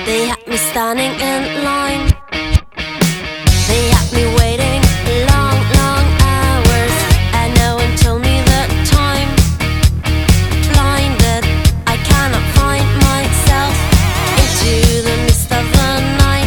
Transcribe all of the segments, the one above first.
They had me standing in line. They had me waiting long, long hours, and no one told me the time. Blinded, I cannot find myself into the mist of the night.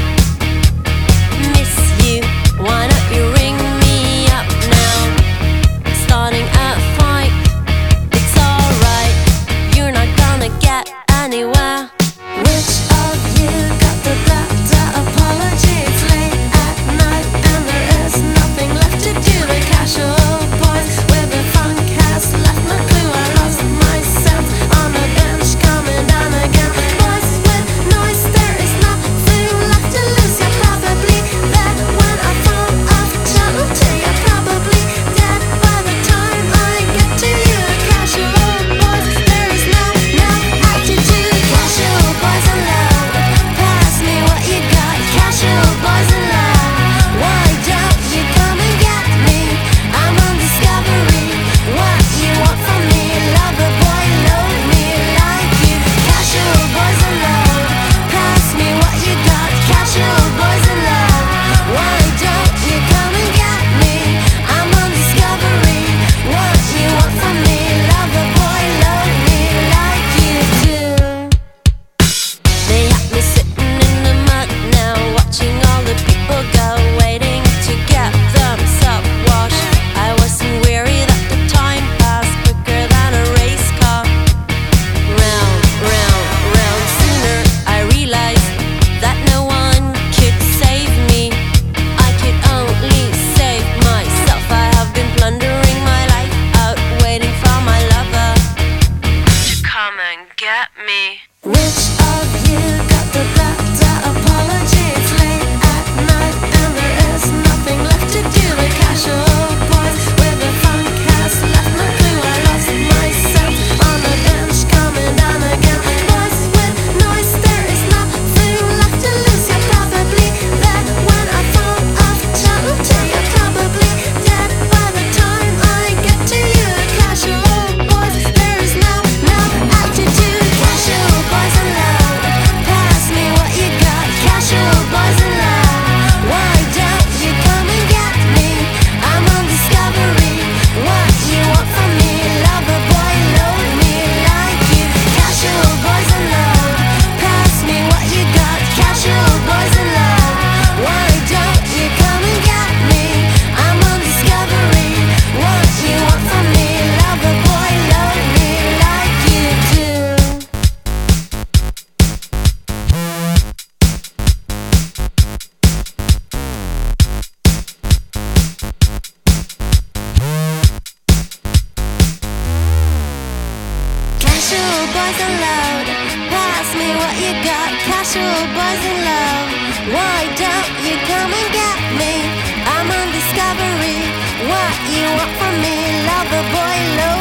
Miss you, why don't you ring me up now? Starting a fight, it's alright, you're not gonna get anywhere. Which of you got the better apology? It's late at night and there is nothing left to do. The casual boys with the funk has left no clue. I lost myself on a bench coming down again. Boys with noise, there is nothing left to lose. You're probably there when I fall off channel 2. You're probably dead by the time I get to you. Casual boys, there is no attitude. Casual boys alone, pass me what you got. Casual boys alone, why don't you come and get me? I'm on discovery, what you want from me? Lover boy, load me like you. Casual boys alone, pass me what you got. Casual boys alone, why don't you come and get me? I'm on discovery, what you want from me? Lover boy, load me like you do. They had me sitting in the mud now, watching all the people go, waiting to get themselves washed. I wasn't weary that the time passed quicker than a race car. Round, round, round. Sooner I realized that no one could save me. I could only save myself. I have been plundering my life out, waiting for my lover to come and get me. Which of you got the better apology? It's late at night and there is nothing left to do. The casual boys with the funk has left no clue. I lost myself on the bench coming down again. Boys with noise, there is nothing left to lose. You're probably there when I fall off channel 2. You're probably dead by the time I get to you. Casual boys, there is no attitude. Casual boys alone, pass me what you got. Casual boys alone, why don't you come and get me? I'm on discovery, what you want from me? Lover boy, load me like you. Casual boys alone, pass me what you got. Casual boys alone, why don't you come and get me? I'm on discovery, what you want from me? Lover boy, load me like you do. Casual boys alone, pass me what you got. Casual boys alone, why don't you come and get me? I'm on discovery, what you want from me? Lover boy, load